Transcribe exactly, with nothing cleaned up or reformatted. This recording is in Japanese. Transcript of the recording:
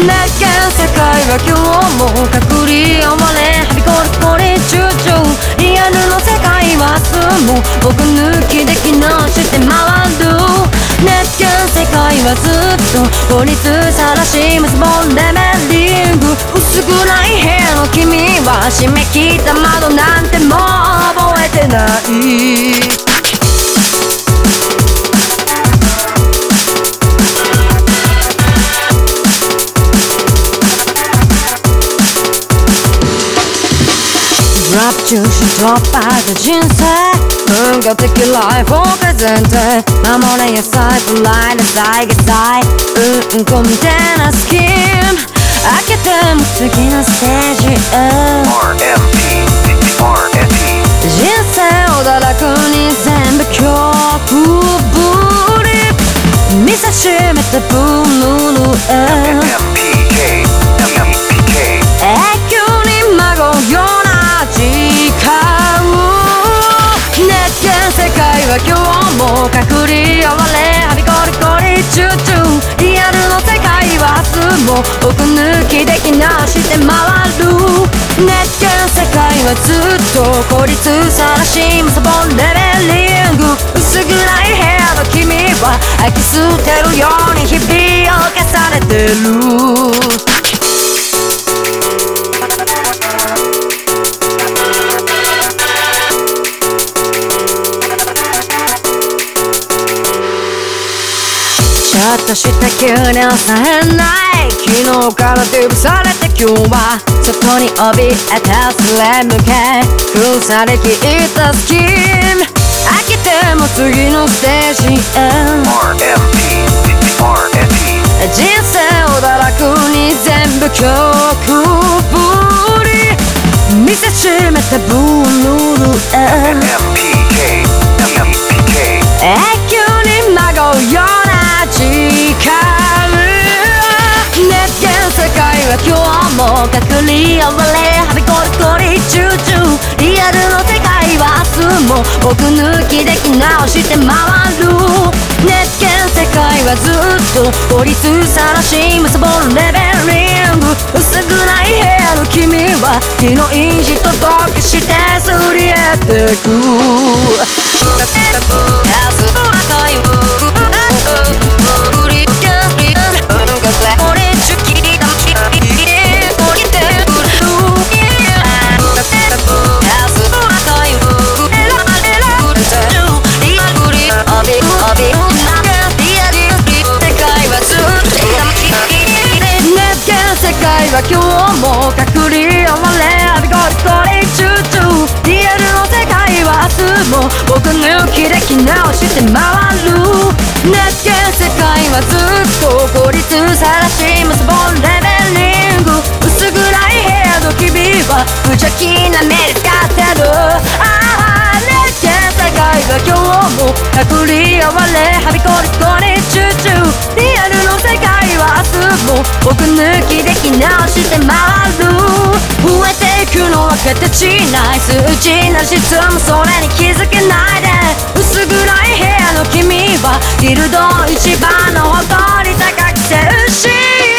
熱源世界は今日も隔離をまれはびこるこり集中リアルの世界は明日も僕抜きで機能して回る熱源世界はずっと孤立さらし結ぼんでメリング薄暗い部屋の君は締め切った窓なんてもう覚えてないラプチューし突破した人生文化的ライフを改善で守れ野菜フライな財が財うんこみたいなスキーム開けても次のステージへアールエムピー アールエムピー人生を堕落に全部曲ぶり見せしめてブルーへエムピーケー エムピーケー永久にまごうような時間熱源世界は今日も隔離を割れはびこるこり集中リアルの世界は明日も僕抜きで機能して回る熱源世界はずっと孤立さらし結ぼんでレベリング薄暗い部屋の君は吐き捨てるように日々を重ねてるちょっとした急に抑えない昨日からデブされて今日は外に怯えたすれ向け封鎖できたスキーム開けても次のステージへアールエムピー アールエムピー人生を堕落に全部曲ぶり見せしめたブルーへエムピーケー エムピーケー永久にまごうような時間熱源世界は今日も隔離を割れはびこるこり集中リアルの世界は明日も僕抜きで機能して回る熱源世界はずっと孤立さらし結ぼるレベリング薄暗い部屋の君は火の意地届けしてすり減ってく世界は今日も隔離を割れはびこるこり集中リアルの世界は明日も僕抜きで機能して回る熱源世界はずっと孤立さらし結ぼんレベリング薄暗い部屋の君は無邪気な目で使ってるああ熱源世界は今日も隔離を割れはびこるこり集中リアルの世界は明日も僕抜きで機能して回る増えていくのは形ない数値な質もそれに気づけないで薄暗い部屋の君はギルド一番の誇り高き戦士